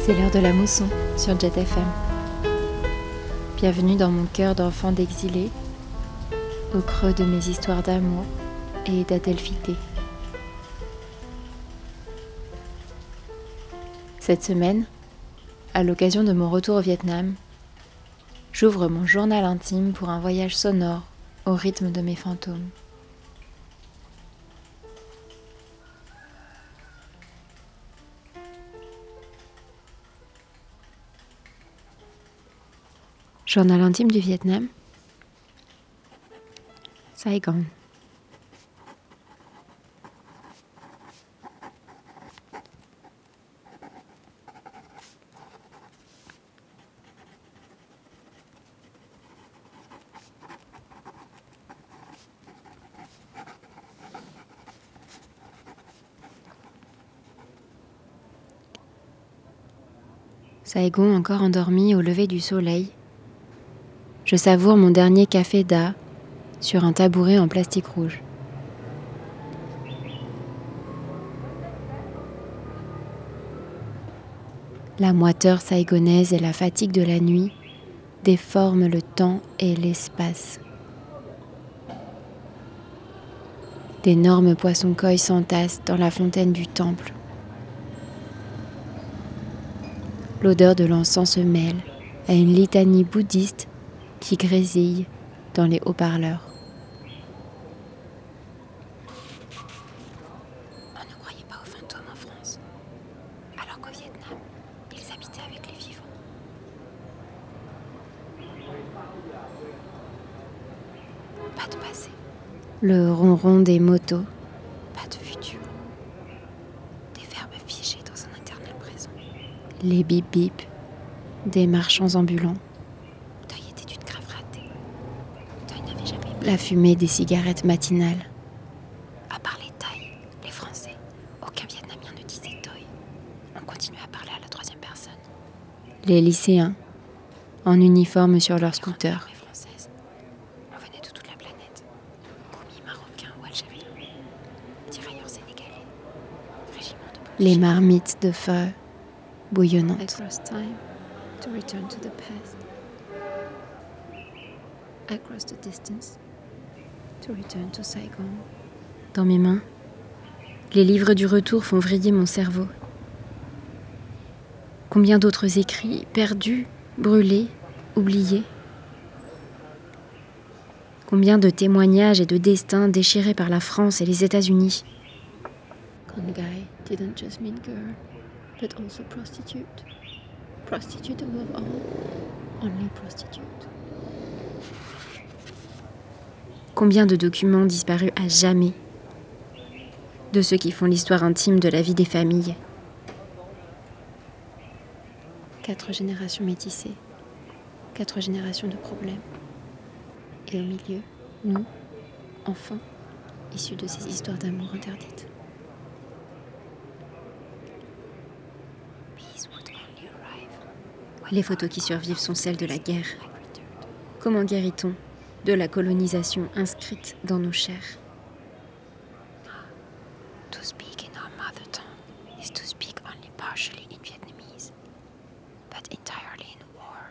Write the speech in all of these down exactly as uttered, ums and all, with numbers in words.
C'est l'heure de la mousson sur Jet F M. Bienvenue dans mon cœur d'enfant d'exilé, au creux de mes histoires d'amour et d'adelphité. Cette semaine, à l'occasion de mon retour au Vietnam, j'ouvre mon journal intime pour un voyage sonore au rythme de mes fantômes. Journal intime du Vietnam. Saigon. Saigon encore endormi au lever du soleil. Je savoure mon dernier café Da sur un tabouret en plastique rouge. La moiteur saigonaise et la fatigue de la nuit déforment le temps et l'espace. D'énormes poissons-coïs s'entassent dans la fontaine du temple. L'odeur de l'encens se mêle à une litanie bouddhiste qui grésille dans les haut-parleurs. On ne croyait pas aux fantômes en France, alors qu'au Vietnam, ils habitaient avec les vivants. Pas de passé. Le ronron des motos. Pas de futur. Des verbes figés dans un éternel présent. Les bip-bip des marchands ambulants. Deuil était une grave ratée. Deuil n'avait jamais pris. La fumée des cigarettes matinales. À part les Thaïs, les Français, aucun Vietnamien ne disait Deuil. On continuait à parler à la troisième personne. Les lycéens, en uniforme sur leur scooter. Les Françaises, on venait de toute la planète. Commis marocains ou algériens. Tirailleurs sénégalais. Régiment de police. Les marmites de feu bouillonnantes. Across time, to return to the past. Across the distance, to return to Saigon. Dans mes mains, les livres du retour font vriller mon cerveau. Combien d'autres écrits, perdus, brûlés, oubliés. Combien de témoignages et de destins déchirés par la France et les États-Unis. Congai didn't just mean girl, but also prostitute. Prostitute above all, only prostitute. Combien de documents disparus à jamais, de ceux qui font l'histoire intime de la vie des familles. Quatre générations métissées, quatre générations de problèmes. Et au milieu, nous, enfants, issus de ces histoires d'amour interdites. Peace would only arrive. Les photos qui survivent sont celles de la guerre. Comment guérit-on de la colonisation inscrite dans nos chairs? To speak in our mother tongue is to speak only partially in Vietnamese, but entirely in war.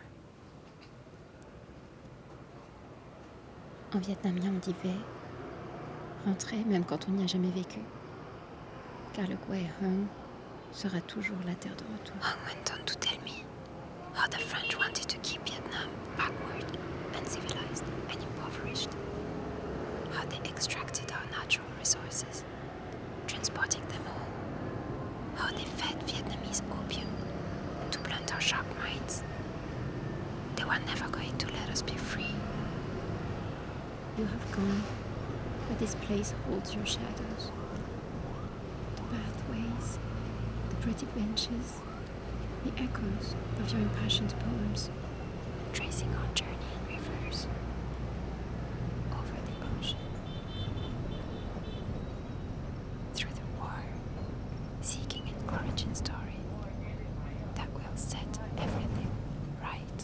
En vietnamien, on dit ve, rentrer même quand on n'y a jamais vécu. Car le Quai Hung sera toujours la terre de retour. Hung went on to tell me how the French wanted to keep Vietnam backward, uncivilized, and impoverished. How they extracted our natural resources, transporting them home. How they fed Vietnamese opium to blunt our sharp minds. They were never going to let us be free. You have gone, but this place holds your shadows. The pathways, the pretty benches, the echoes of your impassioned poems. Tracing our journey in reverse over the ocean, through the war, seeking an origin story that will set everything right.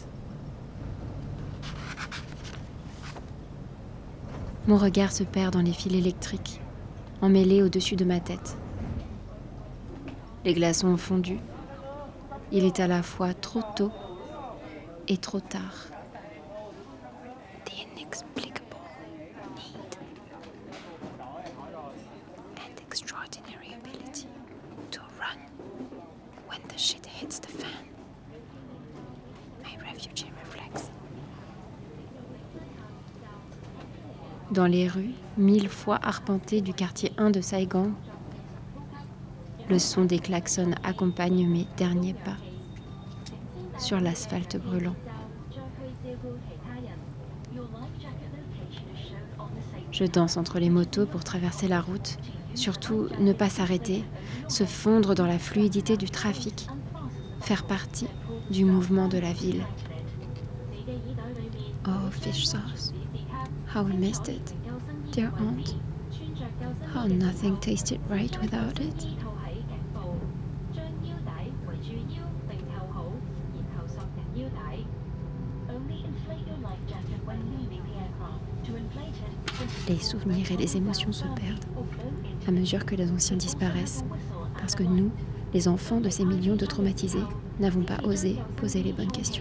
Mon regard se perd dans les fils électriques, emmêlés au-dessus de ma tête. Les glaçons ont fondu. il est à la fois trop tôt et trop tard. The inexplicable need and extraordinary ability to run when the shit hits the fan. My refugee reflex. Dans les rues, mille fois arpentées du quartier un de Saigon, le son des klaxons accompagne mes derniers pas sur l'asphalte brûlant. Je danse entre les motos pour traverser la route, surtout ne pas s'arrêter, se fondre dans la fluidité du trafic, faire partie du mouvement de la ville. Oh, fish sauce. How I missed it, dear aunt. How nothing tasted right without it. Les souvenirs et les émotions se perdent à mesure que les anciens disparaissent, parce que nous, les enfants de ces millions de traumatisés, n'avons pas osé poser les bonnes questions.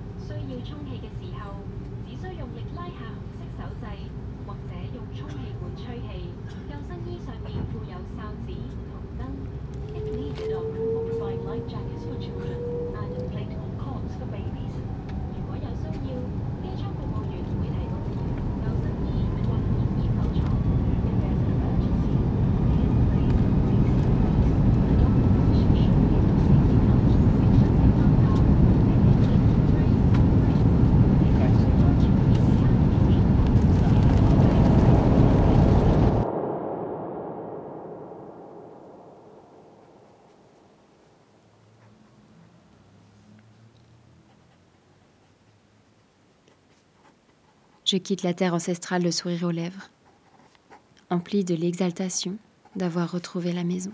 Je quitte la terre ancestrale, le sourire aux lèvres, empli de l'exaltation d'avoir retrouvé la maison.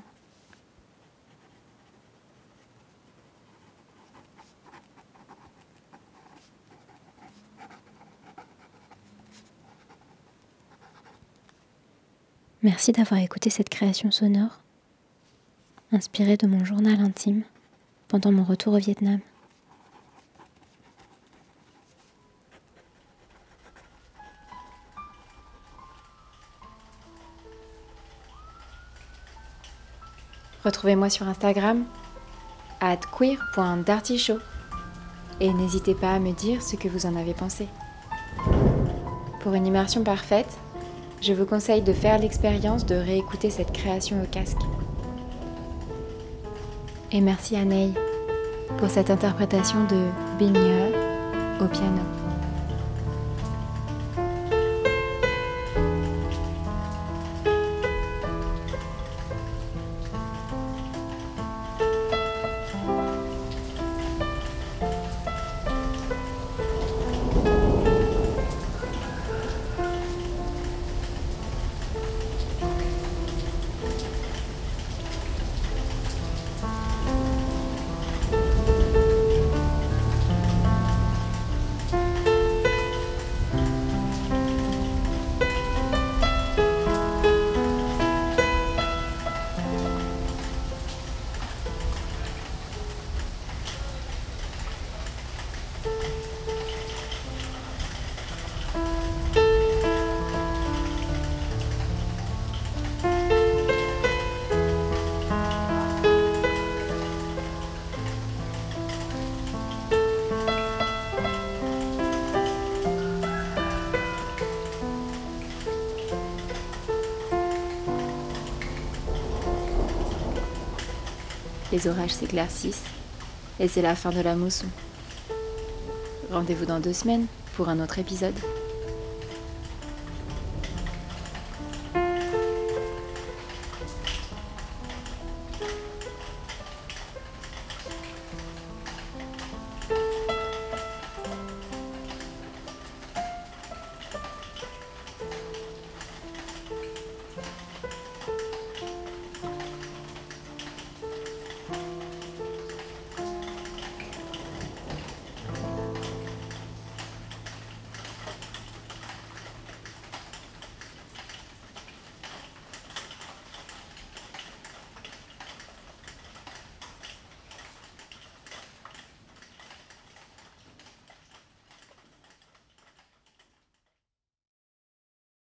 Merci d'avoir écouté cette création sonore, inspirée de mon journal intime pendant mon retour au Vietnam. Retrouvez-moi sur Instagram arobase queer point dartyshow et n'hésitez pas à me dire ce que vous en avez pensé. Pour une immersion parfaite, je vous conseille de faire l'expérience de réécouter cette création au casque. Et merci à Ney pour cette interprétation de Bigneur au piano. Les orages s'éclaircissent et c'est la fin de la mousson. Rendez-vous dans deux semaines pour un autre épisode.